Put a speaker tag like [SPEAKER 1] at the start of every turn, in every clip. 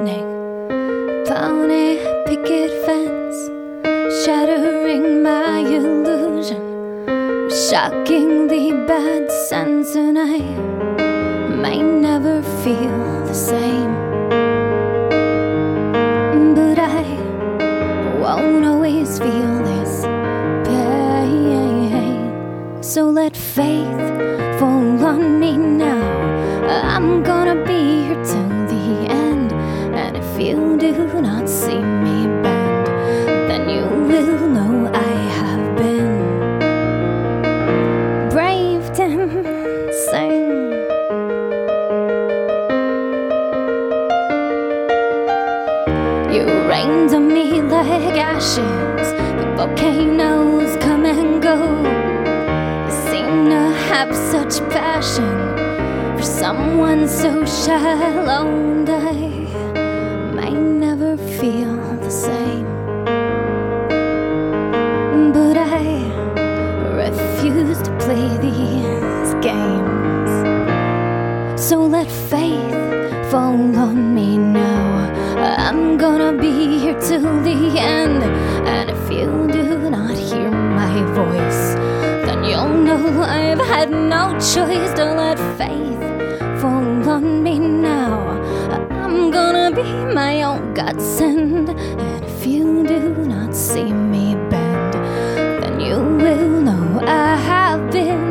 [SPEAKER 1] frightening. Pony picket fence, shattering my illusion. Shockingly bad sense, and I may never feel the same. But I won't always feel this pain. So let faith fall on me now. I'm gonna be here till the end. And if you do not see me bend, then you will know I have been braved and sing. You rained on me like ashes, the volcanoes come and go. You seem to have such passion for someone so shallow, and I may never feel the same. But I refuse to play these games. So let faith fall on me now. I'm gonna be here till the end. And if you do not hear my voice, then you'll know I've had no choice. To let faith fall on me now. I'm gonna be my own godsend. And if you do not see me bend, then you will know I have been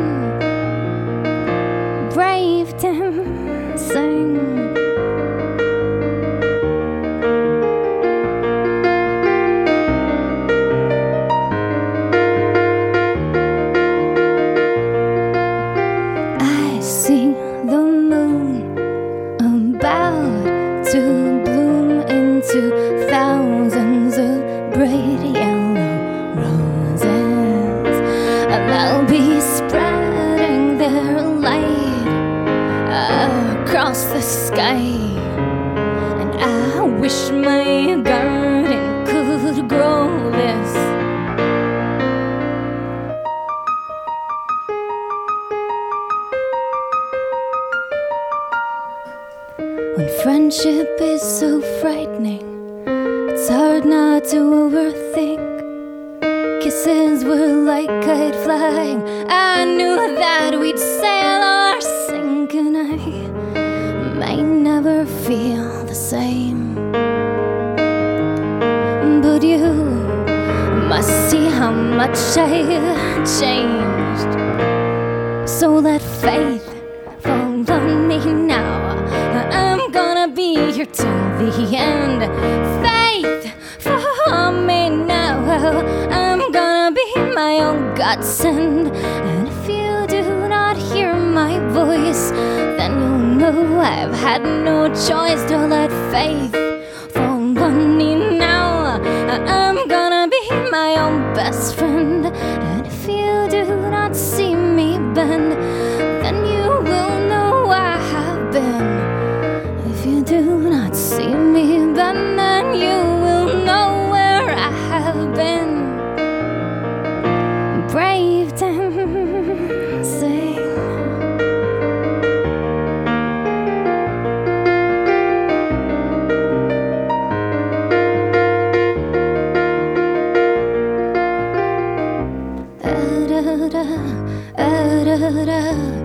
[SPEAKER 1] braved and sing. I see the moon about to bloom into thousands of bright yellow roses, and they'll be spreading their light across the sky. And I wish my garden could grow this. When friendship is so frightening, it's hard not to overthink. Kisses were like kite flying. I knew that we'd sail or sink, and I may never feel the same. But you must see how much I've changed. So let faith fall on me now. I'm gonna be here till the end. Faith for me now. I'm gonna be my own godsend. And if you do not hear my voice, then you'll know I've had no choice. To let faith fall on me now. I'm gonna be my own best friend. And if you do not see me bend, then you will know I have been. If you do not see me bend, then you will know where I have been braved and sing. Da da da da da da.